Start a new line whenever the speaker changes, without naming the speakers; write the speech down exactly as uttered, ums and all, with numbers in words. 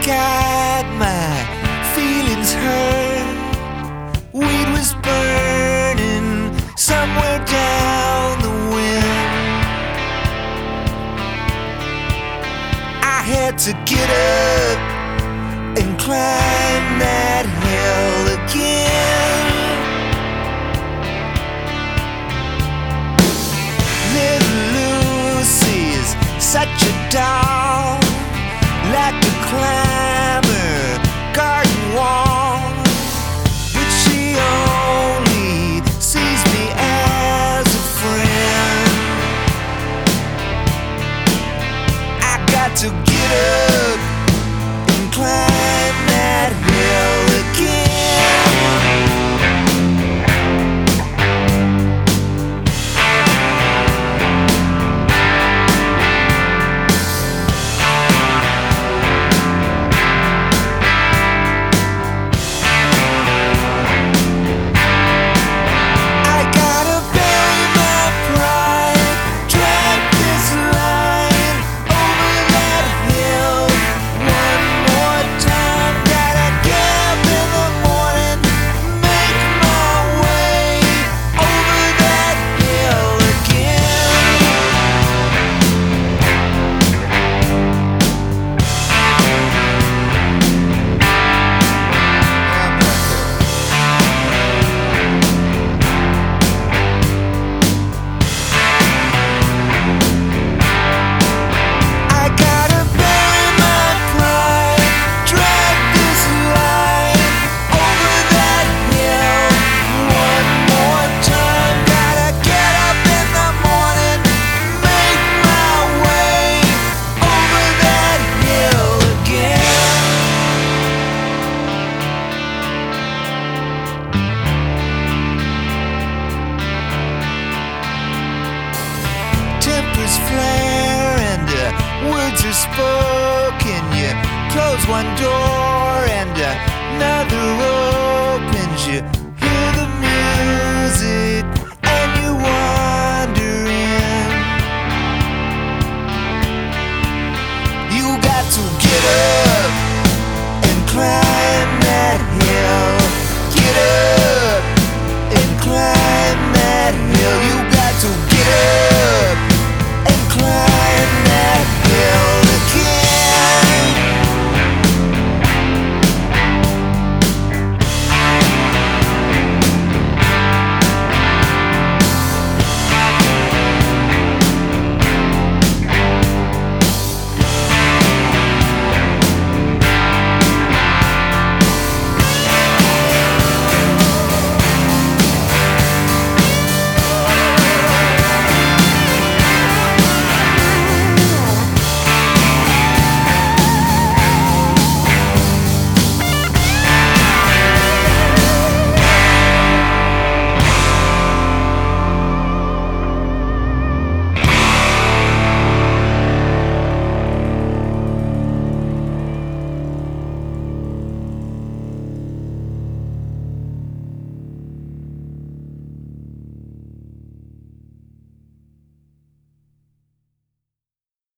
got my feelings hurt. Weed was burning somewhere down the wind. I had to get up and climb that hill again. Little Lucy is such a doll, like a climber, garden wall, but she only sees me as a friend. I got to get up and climb that hill again. Tempers flare and uh, words are spoken. You close one door and another opens. You